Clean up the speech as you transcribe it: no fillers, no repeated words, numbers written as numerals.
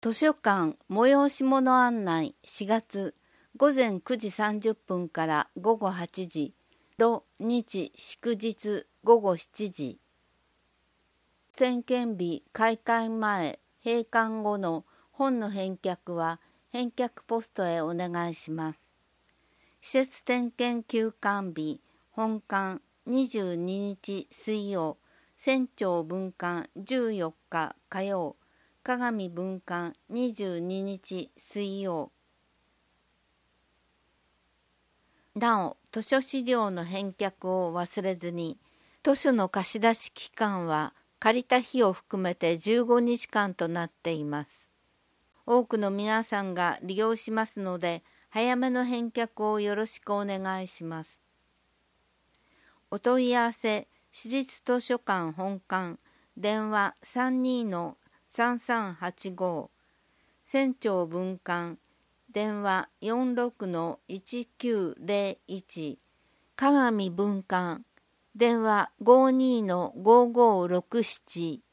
図書館催し物案内4月午前9時30分から午後8時、土日祝日午後7時。点検日開館前、閉館後の本の返却は返却ポストへお願いします。施設点検休館日、本館22日水曜、船長分館14日火曜、鏡分館22日水曜。なお、図書資料の返却を忘れずに、図書の貸し出し期間は借りた日を含めて15日間となっています。多くの皆さんが利用しますので、早めの返却をよろしくお願いします。お問い合わせ、市立図書館本館、電話32-3385、船長分館、電話46-1901、鏡分館、電話52-5567